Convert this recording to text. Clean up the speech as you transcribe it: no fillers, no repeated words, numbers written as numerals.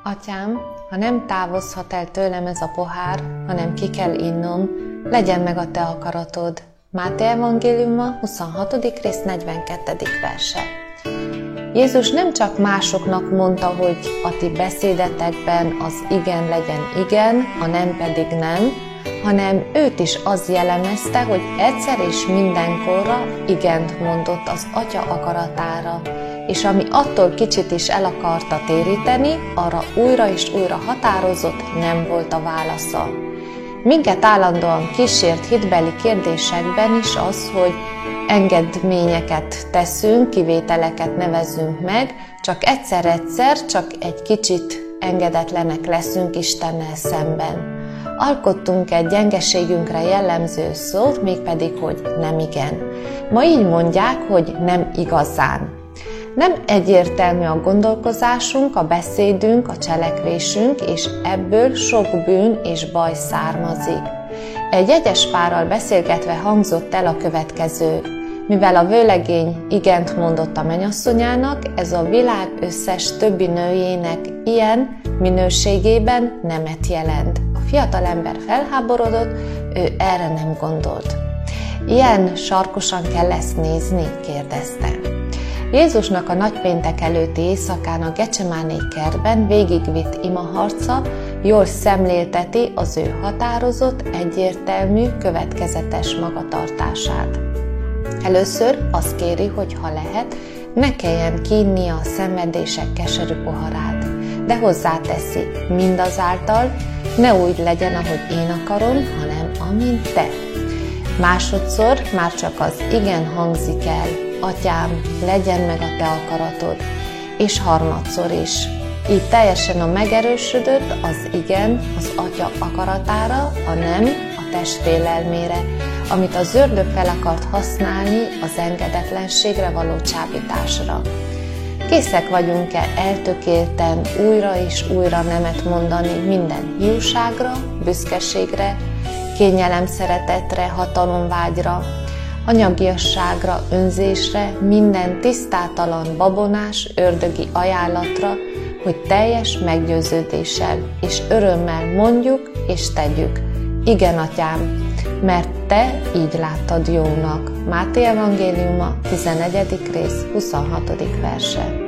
Atyám, ha nem távozhat el tőlem ez a pohár, hanem ki kell innom, legyen meg a te akaratod. Máté evangéliuma, 26. rész, 42. verse. Jézus nem csak másoknak mondta, hogy a ti beszédetekben az igen legyen igen, a nem pedig nem, hanem őt is az jellemezte, hogy egyszer és mindenkorra igent mondott az Atya akaratára, és ami attól kicsit is el akarta téríteni, arra újra és újra határozott nem volt a válasza. Minket állandóan kísért hitbeli kérdésekben is az, hogy engedményeket teszünk, kivételeket nevezünk meg, csak egyszer-egyszer, csak egy kicsit engedetlenek leszünk Istennel szemben. Alkottunk egy gyengeségünkre jellemző szót, mégpedig, hogy nem igen. Ma így mondják, hogy nem igazán. Nem egyértelmű a gondolkozásunk, a beszédünk, a cselekvésünk, és ebből sok bűn és baj származik. Egy jegyes párral beszélgetve hangzott el a következő: mivel a vőlegény igent mondott a mennyasszonyának, ez a világ összes többi nőjének ilyen minőségében nemet jelent. A fiatalember felháborodott, ő erre nem gondolt. Ilyen sarkosan kell ezt nézni? Kérdezte. Jézusnak a nagypéntek előtti éjszakán a Gecsemáné kertben végigvitt imaharca jól szemlélteti az ő határozott, egyértelmű, következetes magatartását. Először azt kéri, hogy ha lehet, ne kelljen kiinnia a szenvedések keserű poharát, de hozzáteszi, mindazáltal ne úgy legyen, ahogy én akarom, hanem amint te. Másodszor már csak az igen hangzik el: Atyám, legyen meg a te akaratod, és harmadszor is. Így teljesen a megerősödött az igen az Atya akaratára, a nem a test félelmére, amit az ördög fel akart használni az engedetlenségre való csábításra. Készek vagyunk-e eltökélten újra és újra nemet mondani minden hiúságra, büszkeségre, kényelem szeretetre, hatalomvágyra, anyagiasságra, önzésre, minden tisztátalan, babonás, ördögi ajánlatra, hogy teljes meggyőződéssel és örömmel mondjuk és tegyük: igen, Atyám, mert te így láttad jónak. Máté evangéliuma, 11. rész, 26. verse.